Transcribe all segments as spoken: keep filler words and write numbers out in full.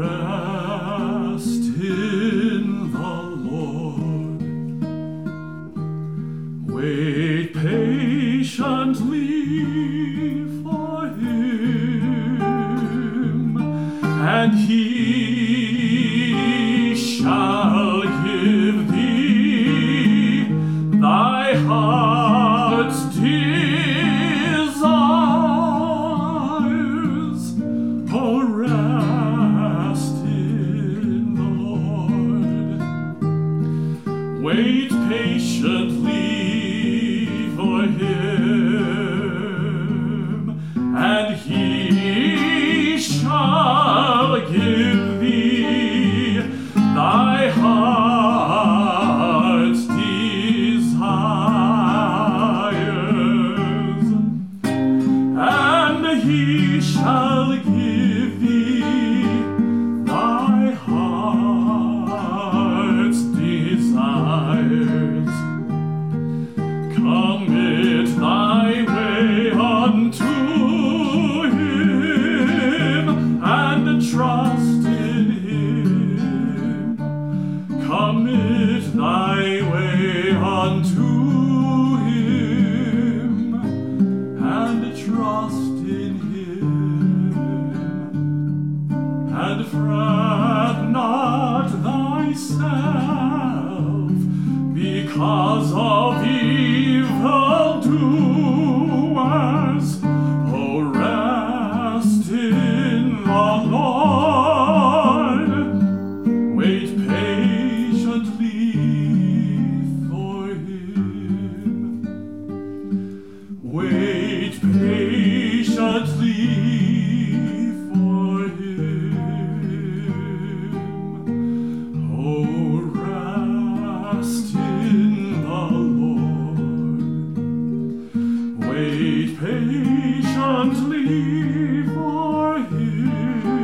Rest in the Lord. Wait patiently for Him, and He shall give thee thy heart's desires. Oh, rest in the Lord. Wait patiently for Him, and He shall give thee thy heart's desires, and He shall give thee thy heart's desires. Commit thy way unto Him, and trust in Him. Commit thy way unto Him, and trust in Him. And fret not thyself because of evildoers. Oh, rest in the Lord. Wait patiently for Him. Wait patiently for Him. Oh, rest in the Lord. Wait patiently for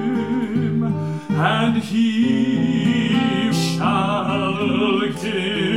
Him, and He shall give